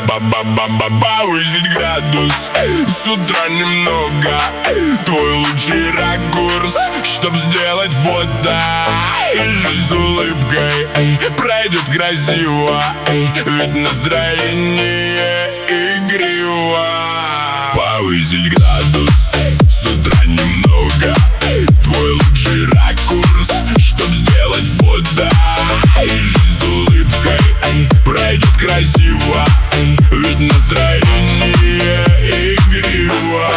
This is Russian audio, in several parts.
Повысить градус с утра немного. Твой лучший ракурс, чтоб сделать фото. И жизнь с улыбкой пройдет красиво, ведь настроение игриво. Повысить градус с утра немного. Твой лучший ракурс, чтоб сделать фото. И жизнь с улыбкой пройдет красиво, ведь настроение игриво.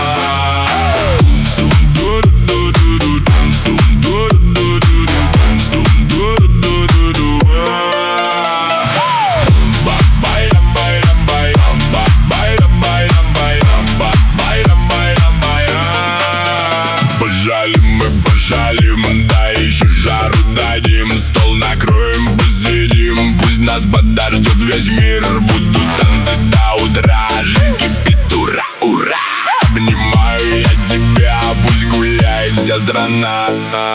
Пожалим, да еще жару дадим. Стол накроем, посидим. Пусть нас подождет весь мир. Будут танцы до утра. Жизнь кипит, ура, ура. Обнимаю я тебя, пусть гуляет вся страна.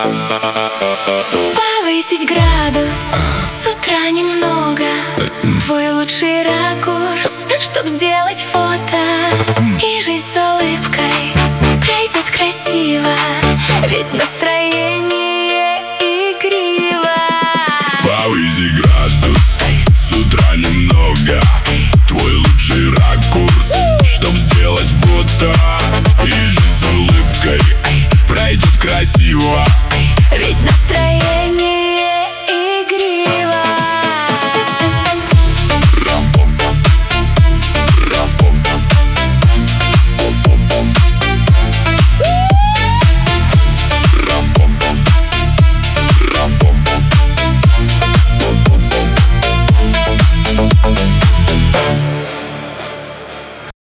Повысить градус с утра немного. Твой лучший ракурс, чтоб сделать фото. И жизнь с улыбкой пройдет красиво, ведь настроение игриво. Повыси градус с утра немного. Твой лучший ракурс, чтоб сделать фото. И жизнь с улыбкой пройдет красиво, ведь настроение игриво.